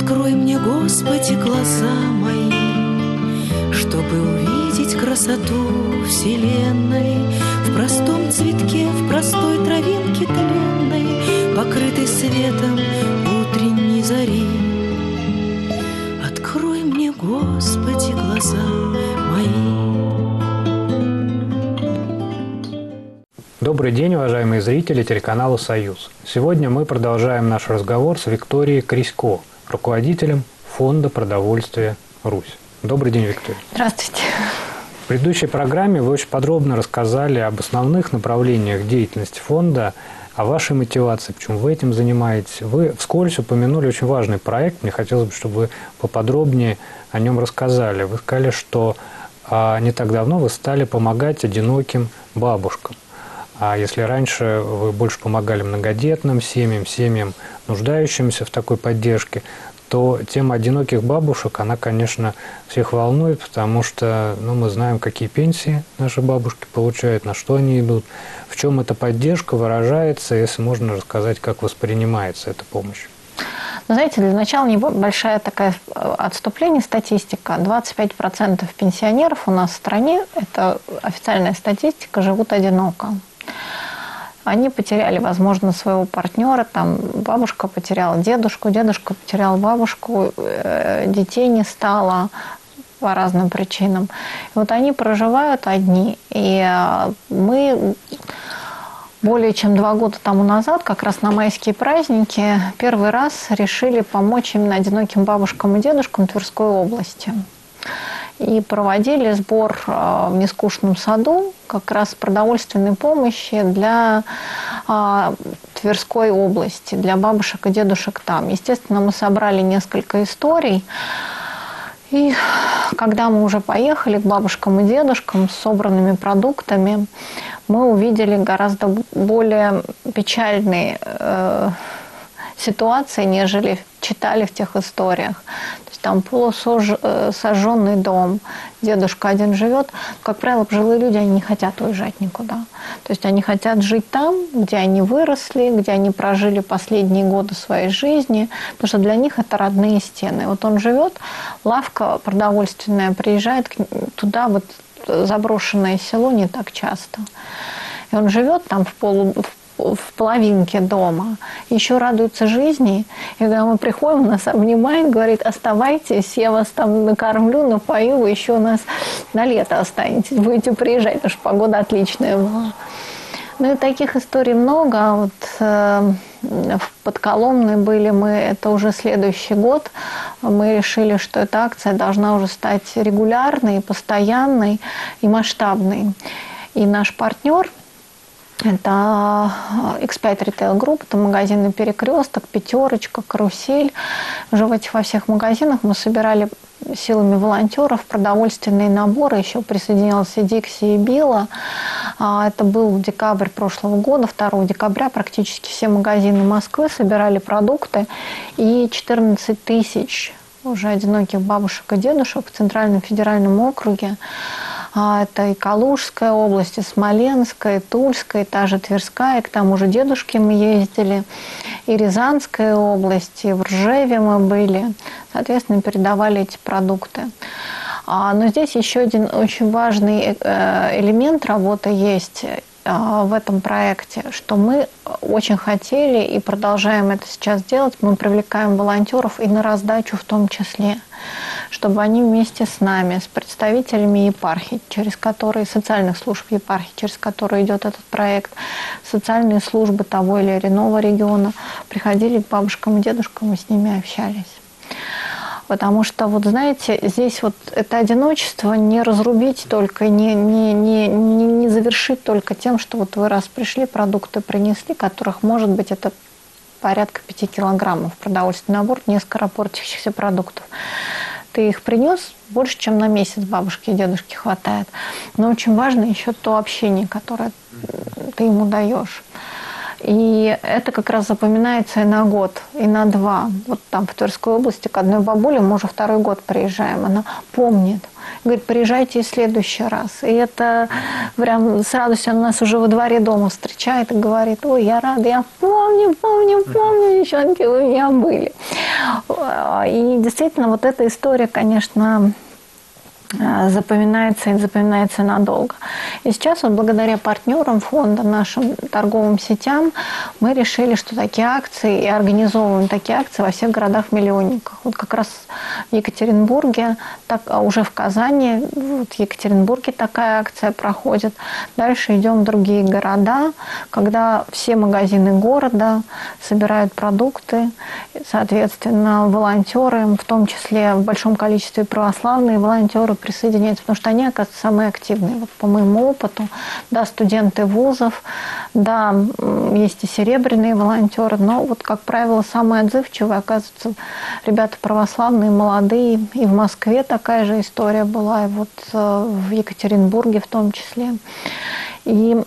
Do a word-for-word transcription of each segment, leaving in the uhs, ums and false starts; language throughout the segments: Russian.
Открой мне, Господи, глаза мои, чтобы увидеть красоту вселенной в простом цветке, в простой травинке тленной, покрытой светом утренней зари. Открой мне, Господи, глаза мои. Добрый день, уважаемые зрители телеканала «Союз». Сегодня мы продолжаем наш разговор с Викторией Крисько, руководителем Фонда продовольствия «Русь». Добрый день, Виктория. Здравствуйте. В предыдущей программе вы очень подробно рассказали об основных направлениях деятельности фонда, о вашей мотивации, почему вы этим занимаетесь. Вы вскользь упомянули очень важный проект. Мне хотелось бы, чтобы вы поподробнее о нем рассказали. Вы сказали, что а, не так давно вы стали помогать одиноким бабушкам. А если раньше вы больше помогали многодетным семьям, семьям, нуждающимся в такой поддержке, то тема одиноких бабушек, она, конечно, всех волнует, потому что ну, мы знаем, какие пенсии наши бабушки получают, на что они идут, в чем эта поддержка выражается, если можно рассказать, как воспринимается эта помощь. Знаете, для начала небольшая такая отступление, статистика. двадцать пять процентов пенсионеров у нас в стране, это официальная статистика, живут одиноко. Они потеряли, возможно, своего партнера, там бабушка потеряла дедушку, дедушка потерял бабушку, детей не стало по разным причинам. И вот они проживают одни. И мы более чем два года тому назад, как раз на майские праздники, первый раз решили помочь именно одиноким бабушкам и дедушкам Тверской области. И проводили сбор в Нескучном саду как раз продовольственной помощи для а, Тверской области, для бабушек и дедушек там. Естественно, мы собрали несколько историй. И когда мы уже поехали к бабушкам и дедушкам с собранными продуктами, мы увидели гораздо более печальные э, ситуации, нежели читали в тех историях. То есть там полусожженный дом, дедушка один живет. Как правило, пожилые люди, они не хотят уезжать никуда. То есть они хотят жить там, где они выросли, где они прожили последние годы своей жизни, потому что для них это родные стены. Вот он живет, лавка продовольственная, приезжает туда, вот заброшенное село, не так часто. И он живет там в полу, в половинке дома, еще радуется жизни. И когда мы приходим, нас обнимает, говорит: оставайтесь, я вас там накормлю, напою, вы еще у нас на лето останетесь, будете приезжать, потому что погода отличная была. Ну и таких историй много. Вот э, в Подколомной были мы, это уже следующий год. Мы решили, что эта акция должна уже стать регулярной, постоянной и масштабной. И наш партнер — это икс пять Retail Group, это магазины «Перекресток», «Пятерочка», «Карусель». Уже в этих во всех магазинах мы собирали силами волонтеров продовольственные наборы. Еще присоединялся Дикси и Билла. Это был декабрь прошлого года, второго декабря. Практически все магазины Москвы собирали продукты. И четырнадцать тысяч уже одиноких бабушек и дедушек в Центральном федеральном округе. Это и Калужская область, и Смоленская, и Тульская, и та же Тверская. И к тому же дедушки мы ездили. И Рязанская область, и в Ржеве мы были. Соответственно, передавали эти продукты. Но здесь еще один очень важный элемент работы есть в этом проекте, что мы очень хотели и продолжаем это сейчас делать. Мы привлекаем волонтеров и на раздачу в том числе, чтобы они вместе с нами, с представителями епархий, через которые, социальных служб епархий, через которые идет этот проект, социальные службы того или иного региона, приходили к бабушкам и дедушкам и с ними общались. Потому что, вот знаете, здесь вот это одиночество не разрубить только, не, не, не, не, не завершить только тем, что вот вы раз пришли, продукты принесли, которых, может быть, это порядка пяти килограммов продовольственный набор, несколько портящихся продуктов. Ты их принес, больше, чем на месяц бабушке и дедушке хватает. Но очень важно еще то общение, которое ты ему даешь. И это как раз запоминается и на год, и на два. Вот там в Тверской области к одной бабуле мы уже второй год приезжаем. Она помнит. Говорит, приезжайте и в следующий раз. И это прям с радостью она нас уже во дворе дома встречает и говорит: ой, я рада, я помню, помню, помню, девчонки, вы у меня были. И действительно, вот эта история, конечно, запоминается и запоминается надолго. И сейчас вот благодаря партнерам фонда, нашим торговым сетям, мы решили, что такие акции, и организовываем такие акции во всех городах-миллионниках. Вот как раз в Екатеринбурге, так, а уже в Казани, вот в Екатеринбурге такая акция проходит. Дальше идем в другие города, когда все магазины города собирают продукты, соответственно, волонтеры, в том числе в большом количестве православные волонтеры, присоединяются, потому что они, оказывается, самые активные. Вот по моему опыту, да, студенты вузов, да, есть и серебряные волонтеры, но вот, как правило, самые отзывчивые, оказывается, ребята православные, молодые. И в Москве такая же история была, и вот в Екатеринбурге в том числе. И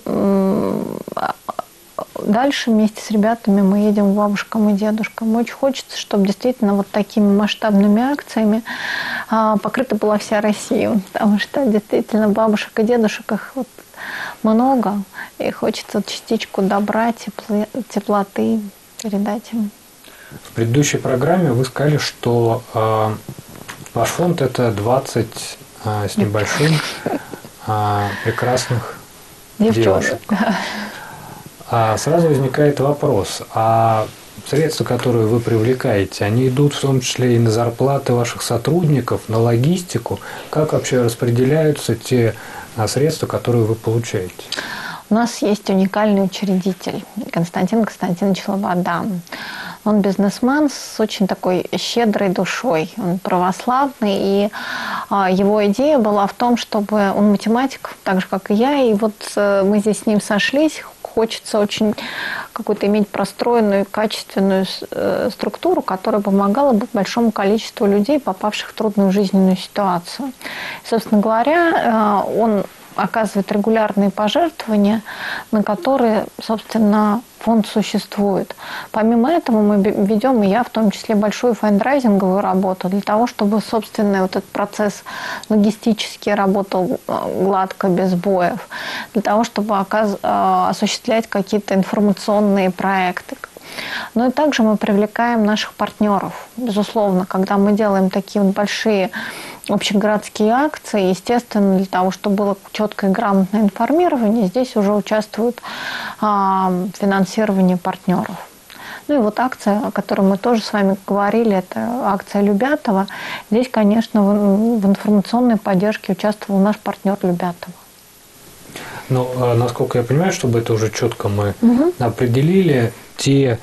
дальше вместе с ребятами мы едем к бабушкам и дедушкам. Очень хочется, чтобы действительно вот такими масштабными акциями покрыта была вся Россия. Потому что действительно бабушек и дедушек их вот много. И хочется частичку добра, тепло, теплоты передать им. В предыдущей программе вы сказали, что э, ваш фонд – это двадцать э, с небольшим э, прекрасных девушек. А сразу возникает вопрос, а средства, которые вы привлекаете, они идут в том числе и на зарплаты ваших сотрудников, на логистику? Как вообще распределяются те средства, которые вы получаете? У нас есть уникальный учредитель Константин Константинович Лобода. Он бизнесмен с очень такой щедрой душой. Он православный, и его идея была в том, чтобы он математик, так же, как и я, и вот мы здесь с ним сошлись. Хочется очень какую-то иметь простроенную, качественную структуру, которая помогала бы большому количеству людей, попавших в трудную жизненную ситуацию. И, собственно говоря, он оказывает регулярные пожертвования, на которые, собственно, фонд существует. Помимо этого мы ведем, и я в том числе, большую фандрайзинговую работу для того, чтобы, собственно, вот этот процесс логистически работал гладко, без боев, для того, чтобы осуществлять какие-то информационные проекты. Ну и также мы привлекаем наших партнеров. Безусловно, когда мы делаем такие вот большие общегородские акции, естественно, для того, чтобы было четкое и грамотное информирование, здесь уже участвует а, финансирование партнеров. Ну и вот акция, о которой мы тоже с вами говорили, это акция Любятова. Здесь, конечно, в, в информационной поддержке участвовал наш партнер Любятова. Ну, насколько я понимаю, чтобы это уже четко мы угу. определили, те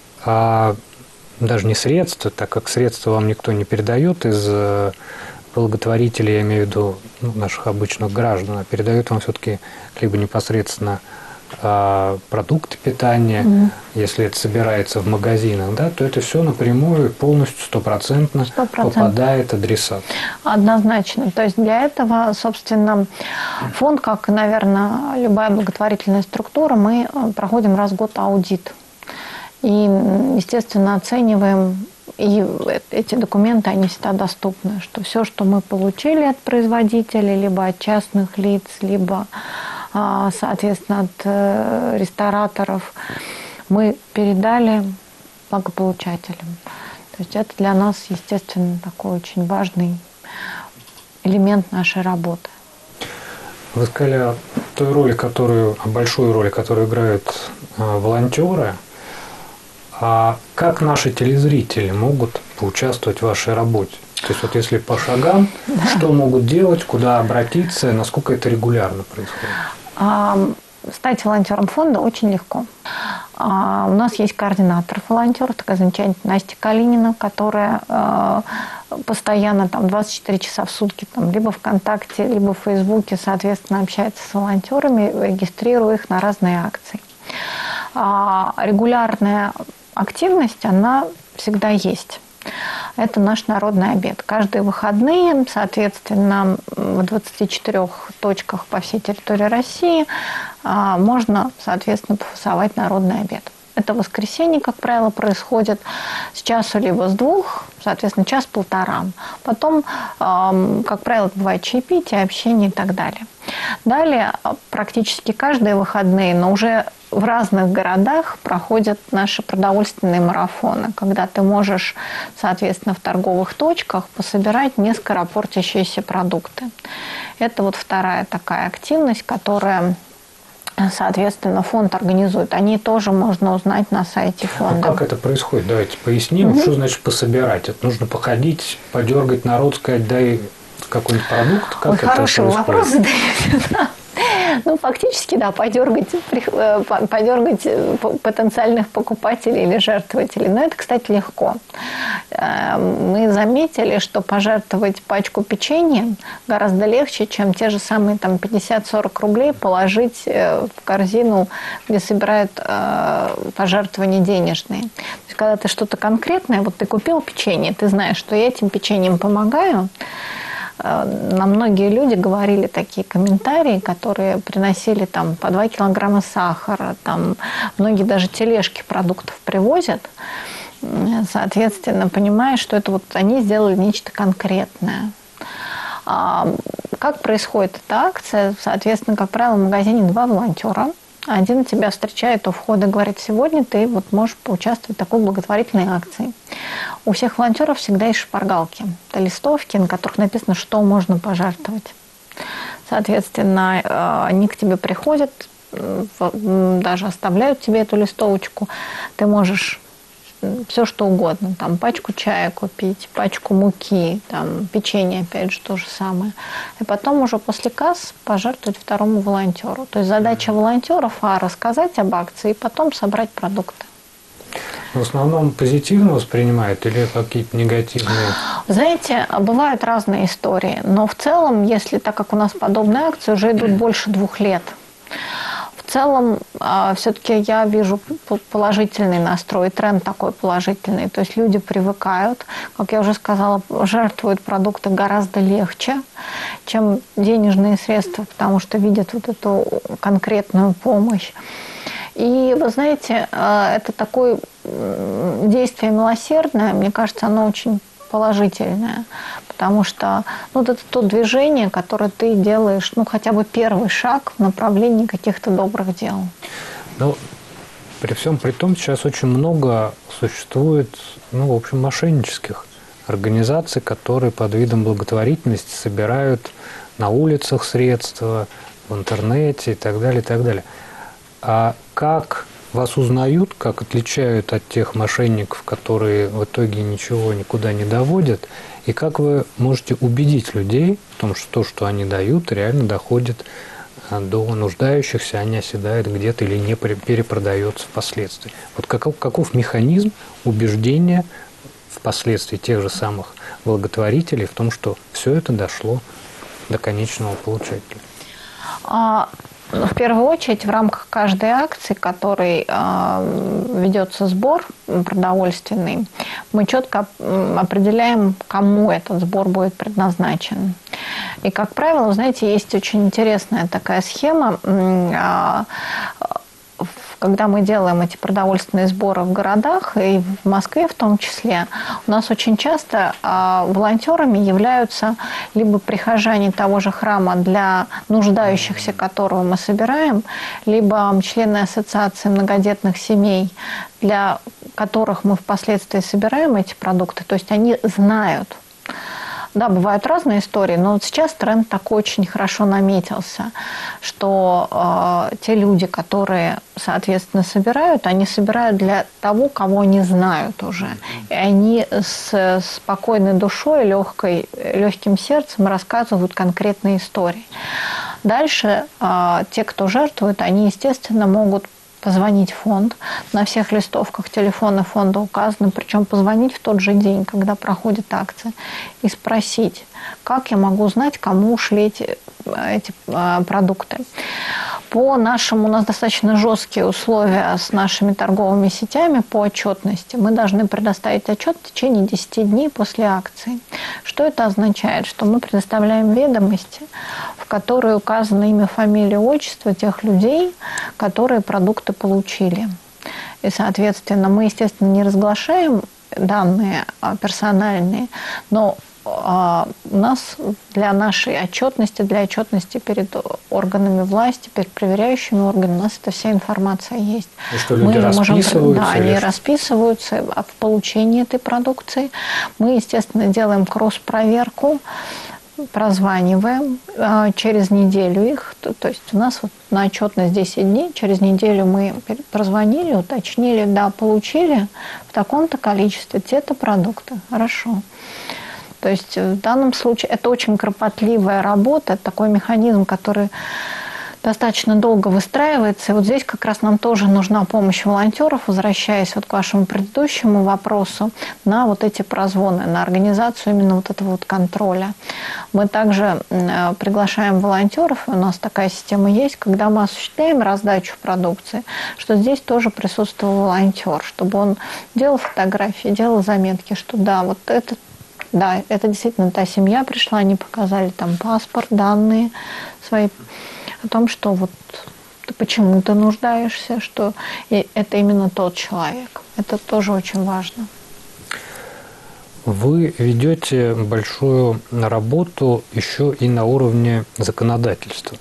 а, даже не средства, так как средства вам никто не передает из благотворителей, я имею в виду ну, наших обычных граждан, а передают вам все-таки либо непосредственно а, продукты питания, угу. если это собирается в магазинах, да, то это все напрямую полностью стопроцентно попадает адресат. Однозначно. То есть для этого, собственно, фонд, как, наверное, любая благотворительная структура, мы проходим раз в год аудит. И, естественно, оцениваем, и эти документы, они всегда доступны, что все, что мы получили от производителей, либо от частных лиц, либо, соответственно, от рестораторов, мы передали благополучателям. То есть это для нас, естественно, такой очень важный элемент нашей работы. Вы сказали о той роли, которую, о большой роли, которую играют волонтеры. А как наши телезрители могут поучаствовать в вашей работе? То есть вот если по шагам, да. что могут делать, куда обратиться, насколько это регулярно происходит? А, стать волонтером фонда очень легко. А, у нас есть координатор волонтеров, такая замечательная Настя Калинина, которая а, постоянно там, двадцать четыре часа в сутки там, либо ВКонтакте, либо в Фейсбуке, соответственно, общается с волонтерами, регистрируя их на разные акции. А, регулярная активность, она всегда есть. Это наш народный обед. Каждые выходные, соответственно, в двадцати четырёх точках по всей территории России можно, соответственно, пофасовать народный обед. Это воскресенье, как правило, происходит с часу либо с двух, соответственно, час-полтора. Потом, как правило, это бывает чаепитие, общение и так далее. Далее, практически каждые выходные, но уже в разных городах проходят наши продовольственные марафоны, когда ты можешь, соответственно, в торговых точках пособирать не скоропортящиеся продукты. Это вот вторая такая активность, которая, соответственно, фонд организует. Они тоже можно узнать на сайте фонда. А как это происходит? Давайте поясним. Mm-hmm. Что значит пособирать? Это нужно походить, подергать народ, сказать, дай какой-нибудь продукт? Как Ой, это хороший происходит? вопрос задаете. Ну, фактически, да, подергать, подергать потенциальных покупателей или жертвователей. Но это, кстати, легко. Мы заметили, что пожертвовать пачку печенья гораздо легче, чем те же самые там, пятьдесят-сорок рублей положить в корзину, где собирают пожертвования денежные. То есть, когда ты что-то конкретное, вот ты купил печенье, ты знаешь, что я этим печеньем помогаю. Нам многие люди говорили такие комментарии, которые приносили там по два килограмма сахара, там многие даже тележки продуктов привозят. Соответственно, понимая, что это вот они сделали нечто конкретное. Как происходит эта акция? Соответственно, как правило, в магазине два волонтера. Один тебя встречает у входа и говорит, сегодня ты вот можешь поучаствовать в такой благотворительной акции. У всех волонтеров всегда есть шпаргалки. Это листовки, на которых написано, что можно пожертвовать. Соответственно, они к тебе приходят, даже оставляют тебе эту листовочку. Ты можешь все что угодно, там пачку чая купить, пачку муки, там печенье, опять же, то же самое. И потом уже после касс пожертвовать второму волонтеру. То есть задача волонтеров а, рассказать об акции и потом собрать продукты. В основном позитивно воспринимают или какие-то негативные? Знаете, бывают разные истории, но в целом, если так как у нас подобные акции уже идут больше двух лет, в целом, все-таки я вижу положительный настрой, тренд такой положительный. То есть люди привыкают, как я уже сказала, жертвуют продукты гораздо легче, чем денежные средства, потому что видят вот эту конкретную помощь. И вы знаете, это такое действие милосердное, мне кажется, оно очень положительное, потому что ну, это то движение, которое ты делаешь, ну, хотя бы первый шаг в направлении каких-то добрых дел. Ну, при всем при том, сейчас очень много существует, ну, в общем, мошеннических организаций, которые под видом благотворительности собирают на улицах средства, в интернете и так далее, и так далее. А как вас узнают, как отличают от тех мошенников, которые в итоге ничего никуда не доводят, и как вы можете убедить людей в том, что то, что они дают, реально доходит до нуждающихся, а не оседает где-то или не перепродается впоследствии. Вот каков, каков механизм убеждения впоследствии тех же самых благотворителей в том, что все это дошло до конечного получателя? В первую очередь, в рамках каждой акции, которой э, ведется сбор продовольственный, мы четко определяем, кому этот сбор будет предназначен. И, как правило, вы знаете, есть очень интересная такая схема. Э, когда мы делаем эти продовольственные сборы в городах, и в Москве в том числе, у нас очень часто э, волонтерами являются либо прихожане того же храма, для нуждающихся которого мы собираем, либо члены ассоциации многодетных семей, для которых мы впоследствии собираем эти продукты. То есть они знают. Да, бывают разные истории, но вот сейчас тренд такой очень хорошо наметился, что э, те люди, которые, соответственно, собирают, они собирают для того, кого они знают уже. И они с спокойной душой, легкой, легким сердцем рассказывают конкретные истории. Дальше э, те, кто жертвует, они, естественно, могут позвонить в фонд. На всех листовках телефоны фонда указаны, причем позвонить в тот же день, когда проходит акция, и спросить, как я могу узнать, кому ушли эти, эти продукты. По нашему, у нас достаточно жесткие условия с нашими торговыми сетями по отчетности. Мы должны предоставить отчет в течение десяти дней после акции. Что это означает? Что мы предоставляем ведомости, в которые указано имя, фамилия, отчество тех людей, которые продукты получили. И, соответственно, мы, естественно, не разглашаем данные персональные, но у нас для нашей отчетности, для отчетности перед органами власти, перед проверяющими органами, у нас эта вся информация есть. И что, люди мы расписываются? Можем, да, они расписываются в получении этой продукции. Мы, естественно, делаем кросс-проверку, прозваниваем через неделю их. То, то есть у нас вот на отчетность десять дней, через неделю мы прозвонили, уточнили, да, получили в таком-то количестве те-то продукты. Хорошо. То есть в данном случае это очень кропотливая работа, это такой механизм, который достаточно долго выстраивается. И вот здесь как раз нам тоже нужна помощь волонтеров, возвращаясь вот к вашему предыдущему вопросу, на вот эти прозвоны, на организацию именно вот этого вот контроля. Мы также приглашаем волонтеров, и у нас такая система есть, когда мы осуществляем раздачу продукции, что здесь тоже присутствовал волонтер, чтобы он делал фотографии, делал заметки, что да, вот этот Да, это действительно та семья пришла, они показали там паспорт, данные свои, о том, что вот ты почему ты нуждаешься, что и это именно тот человек. Это тоже очень важно. Вы ведете большую работу еще и на уровне законодательства.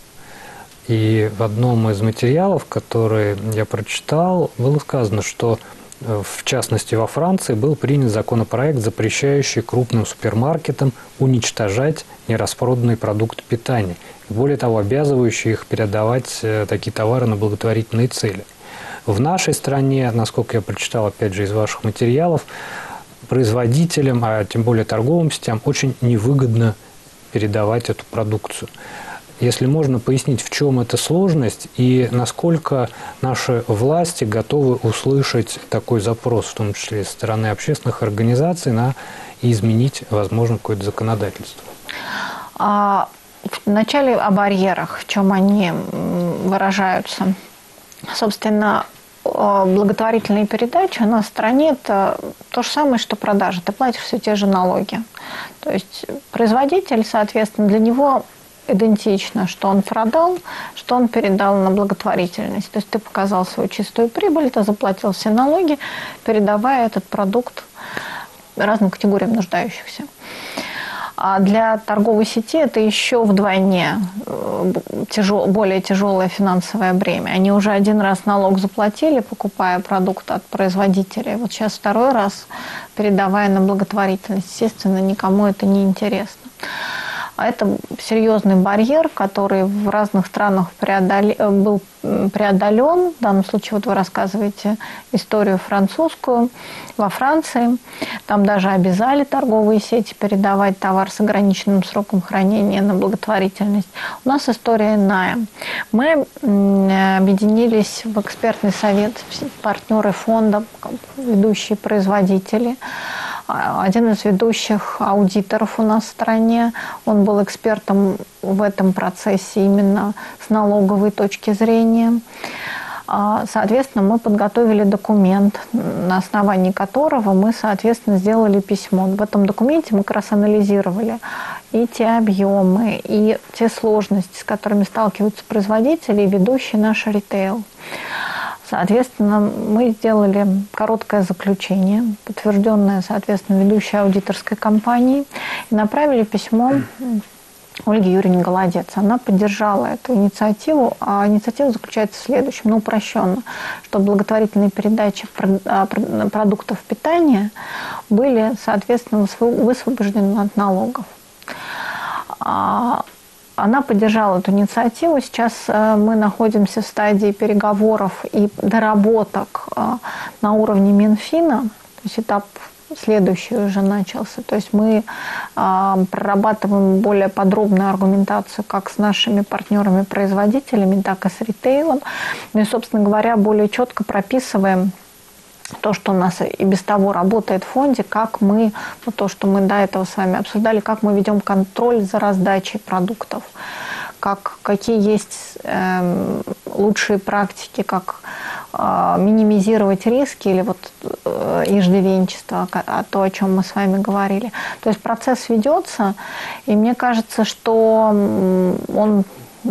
И в одном из материалов, который я прочитал, было сказано, что в частности, во Франции был принят законопроект, запрещающий крупным супермаркетам уничтожать нераспроданные продукты питания. И более того, обязывающий их передавать такие товары на благотворительные цели. В нашей стране, насколько я прочитал, опять же, из ваших материалов, производителям, а тем более торговым сетям, очень невыгодно передавать эту продукцию. Если можно пояснить, в чем эта сложность и насколько наши власти готовы услышать такой запрос, в том числе со стороны общественных организаций, на и изменить, возможно, какое-то законодательство? А, вначале о барьерах, в чем они выражаются. Собственно, благотворительные передачи у нас в стране – это то же самое, что продажи. Ты платишь все те же налоги. То есть производитель, соответственно, для него идентично, что он продал, что он передал на благотворительность. То есть ты показал свою чистую прибыль, ты заплатил все налоги, передавая этот продукт разным категориям нуждающихся. А для торговой сети это еще вдвойне тяжел, более тяжелое финансовое бремя. Они уже один раз налог заплатили, покупая продукт от производителя. Вот сейчас второй раз, передавая на благотворительность. Естественно, никому это не интересно. А это серьезный барьер, который в разных странах преодоле... был преодолен. В данном случае вот вы рассказываете историю французскую. Во Франции там даже обязали торговые сети передавать товар с ограниченным сроком хранения на благотворительность. У нас история иная. Мы объединились в экспертный совет, партнеры фонда, ведущие производители. Один из ведущих аудиторов у нас в стране, он был экспертом в этом процессе именно с налоговой точки зрения. Соответственно, мы подготовили документ, на основании которого мы, соответственно, сделали письмо. В этом документе мы как раз анализировали и те объемы, и те сложности, с которыми сталкиваются производители и ведущий наш ритейл. Соответственно, мы сделали короткое заключение, подтвержденное, соответственно, ведущей аудиторской компанией, и направили письмо Ольге Юрьевне Голодец. Она поддержала эту инициативу, а инициатива заключается в следующем, ну, упрощенно, что благотворительные передачи продуктов питания были, соответственно, высвобождены от налогов. Она поддержала эту инициативу. Сейчас мы находимся в стадии переговоров и доработок на уровне Минфина. То есть этап следующий уже начался. То есть мы прорабатываем более подробную аргументацию как с нашими партнерами-производителями, так и с ритейлом. Ну и, собственно говоря, более четко прописываем то, что у нас и без того работает в фонде, как мы, вот то, что мы до этого с вами обсуждали, как мы ведем контроль за раздачей продуктов, как, какие есть э, лучшие практики, как э, минимизировать риски или вот э, иждивенчество, а то, о чем мы с вами говорили. То есть процесс ведется, и мне кажется, что он...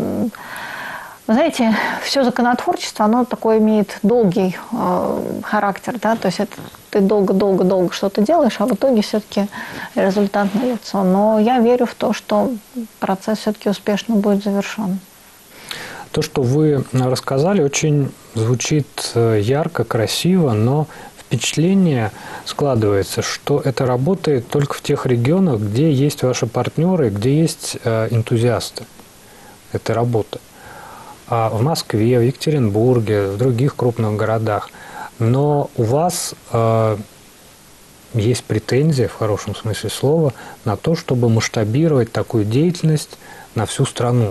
Вы знаете, все законотворчество, оно такой имеет долгий э, характер, да, то есть это ты долго-долго-долго что-то делаешь, а в итоге все-таки результат налицо. Но я верю в то, что процесс все-таки успешно будет завершен. То, что вы рассказали, очень звучит ярко, красиво, но впечатление складывается, что это работает только в тех регионах, где есть ваши партнеры, где есть э, энтузиасты этой работы. А в Москве, в Екатеринбурге, в других крупных городах. Но у вас э, есть претензия, в хорошем смысле слова, на то, чтобы масштабировать такую деятельность на всю страну.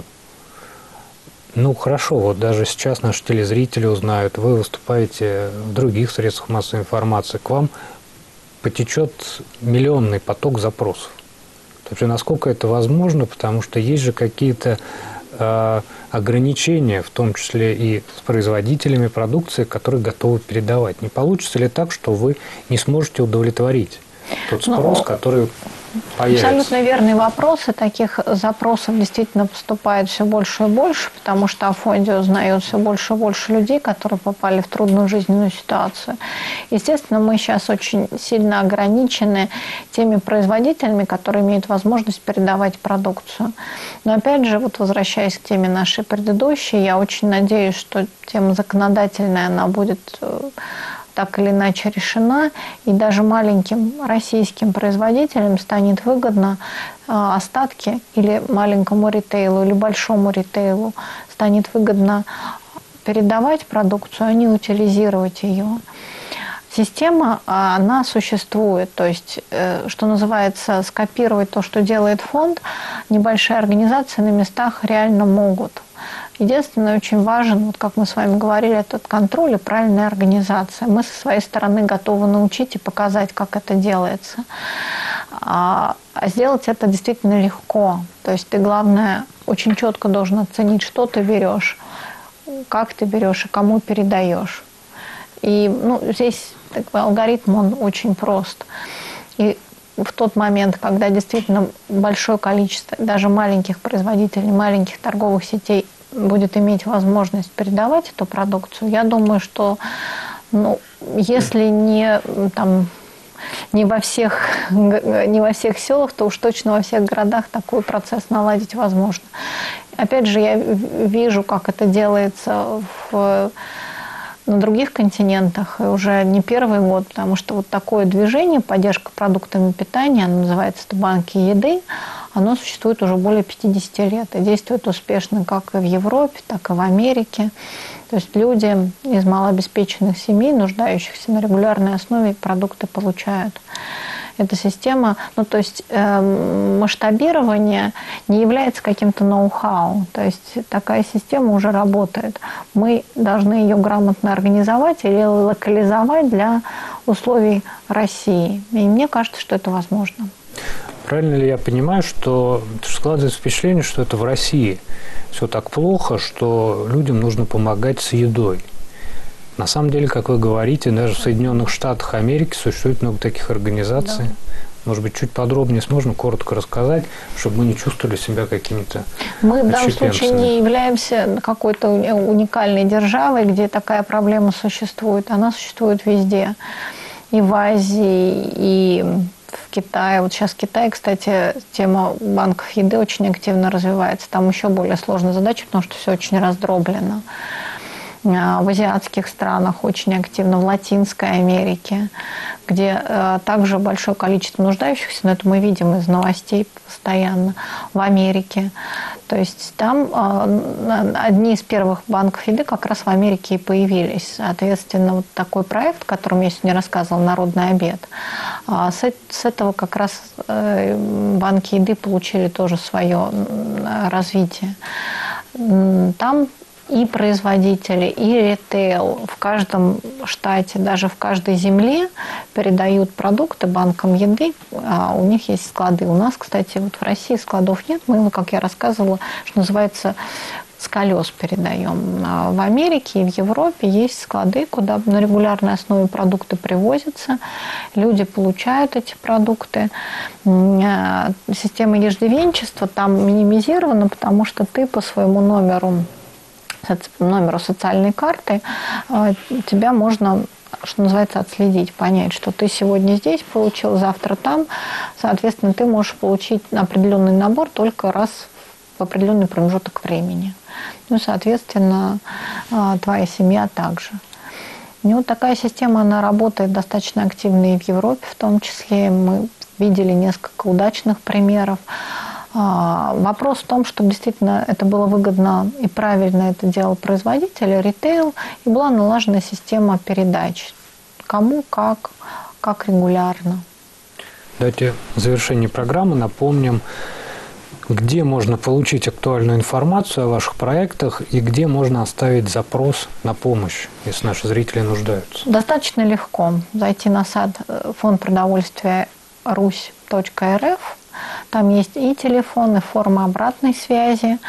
Ну, хорошо, вот даже сейчас наши телезрители узнают, вы выступаете в других средствах массовой информации, к вам потечет миллионный поток запросов. Вообще, насколько это возможно, потому что есть же какие-то э, ограничения, в том числе и с производителями продукции, которые готовы передавать. Не получится ли так, что вы не сможете удовлетворить тот спрос, ну, который появится? Абсолютно верный вопрос, и таких запросов действительно поступает все больше и больше, потому что о фонде узнают все больше и больше людей, которые попали в трудную жизненную ситуацию. Естественно, мы сейчас очень сильно ограничены теми производителями, которые имеют возможность передавать продукцию. Но опять же, вот возвращаясь к теме нашей предыдущей, я очень надеюсь, что тема законодательная, она будет так или иначе решена, и даже маленьким российским производителям станет выгодно остатки, или маленькому ритейлу, или большому ритейлу станет выгодно передавать продукцию, а не утилизировать ее. Система, она существует, то есть, что называется, скопировать то, что делает фонд, небольшие организации на местах реально могут. Единственное, очень важен, вот как мы с вами говорили, этот контроль и правильная организация. Мы со своей стороны готовы научить и показать, как это делается. А сделать это действительно легко. То есть ты, главное, очень четко должен оценить, что ты берешь, как ты берешь и кому передаешь. И ну, здесь такой алгоритм, он очень прост. И в тот момент, когда действительно большое количество даже маленьких производителей, маленьких торговых сетей будет иметь возможность передавать эту продукцию, я думаю, что ну, если не, там, не, во всех, не во всех селах, то уж точно во всех городах такой процесс наладить возможно. Опять же, я вижу, как это делается в... на других континентах, и уже не первый год, потому что вот такое движение, поддержка продуктами питания, оно называется банки еды, оно существует уже более пятидесяти лет и действует успешно как и в Европе, так и в Америке. То есть люди из малообеспеченных семей, нуждающихся на регулярной основе, продукты получают. Эта система, ну то есть э, масштабирование не является каким-то ноу-хау. То есть такая система уже работает. Мы должны ее грамотно организовать или локализовать для условий России. И мне кажется, что это возможно. Правильно ли я понимаю, что складывается впечатление, что это в России все так плохо, что людям нужно помогать с едой? На самом деле, как вы говорите, даже в Соединенных Штатах Америки существует много таких организаций. Да. Может быть, чуть подробнее сможем коротко рассказать, чтобы мы не чувствовали себя какими-то Мы в данном случае не являемся какой-то уникальной державой, где такая проблема существует. Она существует везде. И в Азии, и в Китае. Вот сейчас в Китае, кстати, тема банков еды очень активно развивается. Там еще более сложная задача, потому что все очень раздроблено. В азиатских странах очень активно, в Латинской Америке, где э, также большое количество нуждающихся, но это мы видим из новостей постоянно, в Америке. То есть там э, одни из первых банков еды как раз в Америке и появились. Соответственно, вот такой проект, о котором я сегодня рассказывала, «Народный обед», э, с, с этого как раз э, банки еды получили тоже свое развитие. Там и производители, и ритейл в каждом штате, даже в каждой земле передают продукты банкам еды. А у них есть склады. У нас, кстати, вот в России складов нет. Мы, как я рассказывала, что называется, с колес передаем. А в Америке и в Европе есть склады, куда на регулярной основе продукты привозятся. Люди получают эти продукты. Система иждивенчества там минимизирована, потому что ты по своему номеру номеру социальной карты, тебя можно, что называется, отследить, понять, что ты сегодня здесь получил, завтра там. Соответственно, ты можешь получить определенный набор только раз в определенный промежуток времени. Ну, соответственно, твоя семья также. И вот такая система, она работает достаточно активно и в Европе в том числе. Мы видели несколько удачных примеров. Вопрос в том, чтобы действительно это было выгодно и правильно это делал производитель, ритейл, и была налажена система передач. Кому, как, как регулярно. Давайте в завершении программы напомним, где можно получить актуальную информацию о ваших проектах и где можно оставить запрос на помощь, если наши зрители нуждаются. Достаточно легко зайти на сайт фонд продовольствия русь точка эр эф. Там есть и телефон, и форма обратной связи.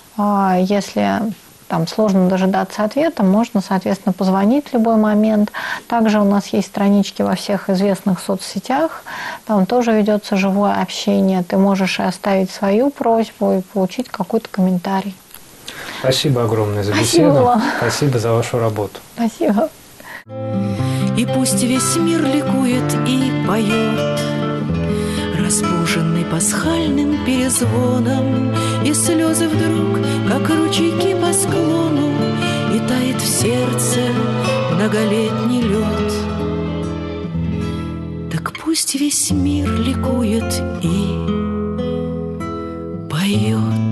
Если там сложно дожидаться ответа, можно, соответственно, позвонить в любой момент. Также у нас есть странички во всех известных соцсетях. Там тоже ведется живое общение. Ты можешь и оставить свою просьбу, и получить какой-то комментарий. Спасибо огромное за беседу. Спасибо вам. Спасибо за вашу работу. Спасибо. И пусть весь мир ликует и поет, разбуженный пасхальным перезвоном, и слезы вдруг, как ручейки по склону, и тает в сердце многолетний лед. Так пусть весь мир ликует и поет.